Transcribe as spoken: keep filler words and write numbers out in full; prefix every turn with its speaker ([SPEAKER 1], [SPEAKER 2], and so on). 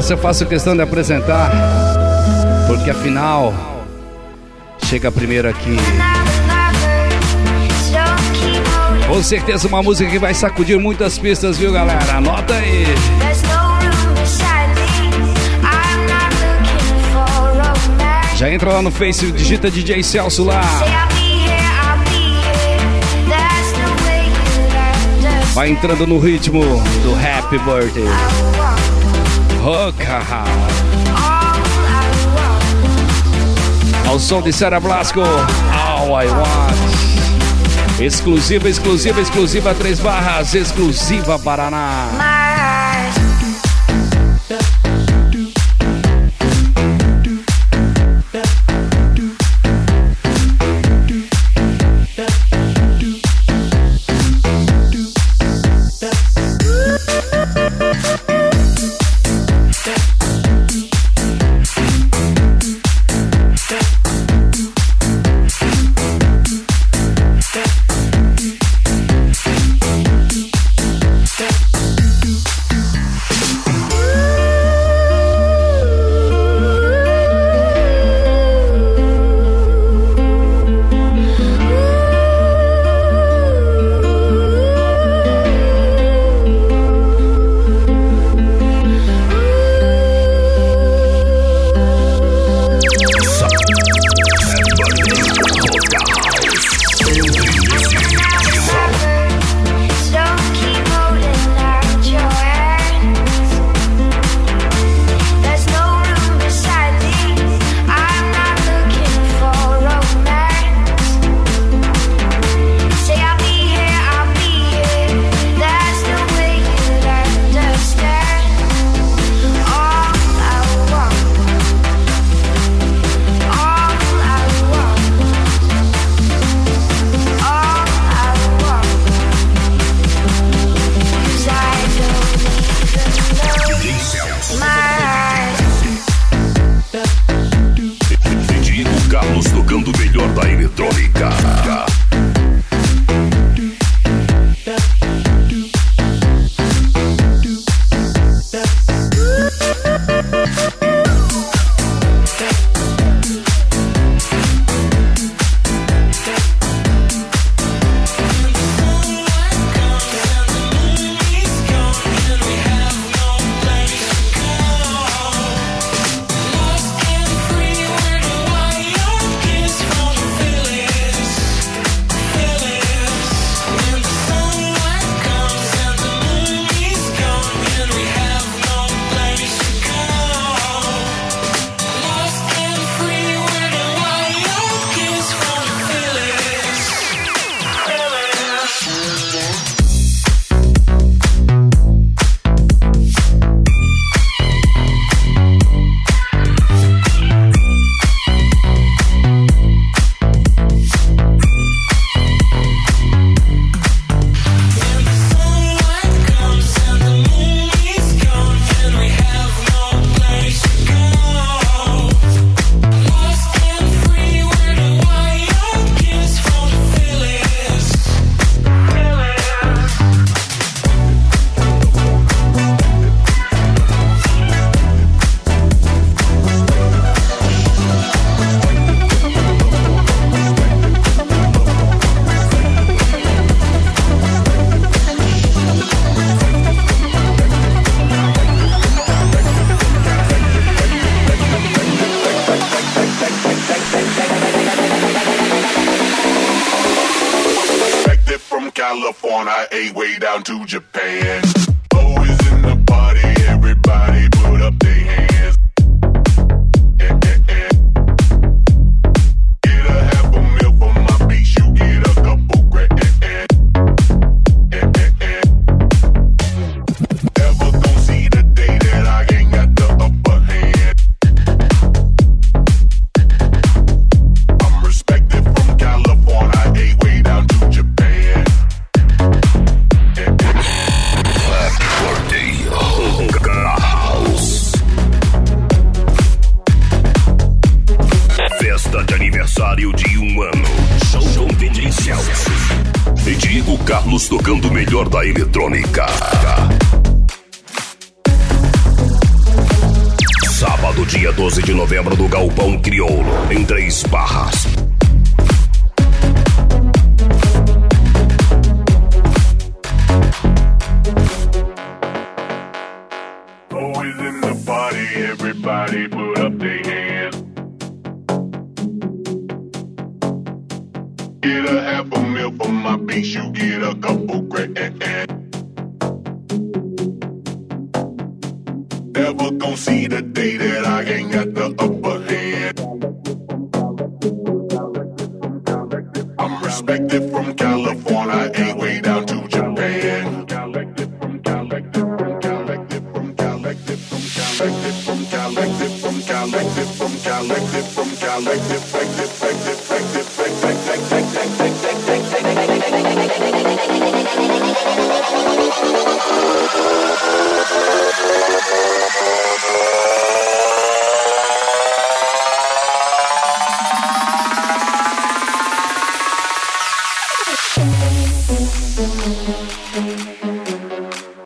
[SPEAKER 1] Essa eu faço questão de apresentar, porque afinal chega primeiro aqui. Com certeza uma música que vai sacudir muitas pistas, viu, galera? Anota aí. Já entra lá no Face, digita D J Celso lá. Vai entrando no ritmo do Happy Birthday. Roca. Ao som de Sarah Blasco, All I Want. Exclusiva, exclusiva, exclusiva, três barras, exclusiva Paraná.
[SPEAKER 2] California, A way down to Japan. Always in the party, everybody put up their hands. Eh, eh, eh. Get a half a meal for my beach, you get a couple grand. Eh, eh, eh, eh. Never gon' see the day that I ain't got the upper hand. I'm respected from California, A way down to Japan.
[SPEAKER 3] Festa de aniversário de um ano. Show com D J Celso e Diego Carlos tocando o melhor da eletrônica. Sábado, dia doze de novembro, no Galpão Crioulo, em Três Barras.
[SPEAKER 2] Always in the party, everybody put up their hands. Get a half a mil for my beats, you get a couple grand. Never gon' see the day that I ain't got the upper hand. I'm respected from California, ain't way down to Japan. Collected from collected from collected from collected from collected from collected from collected from collected from collected from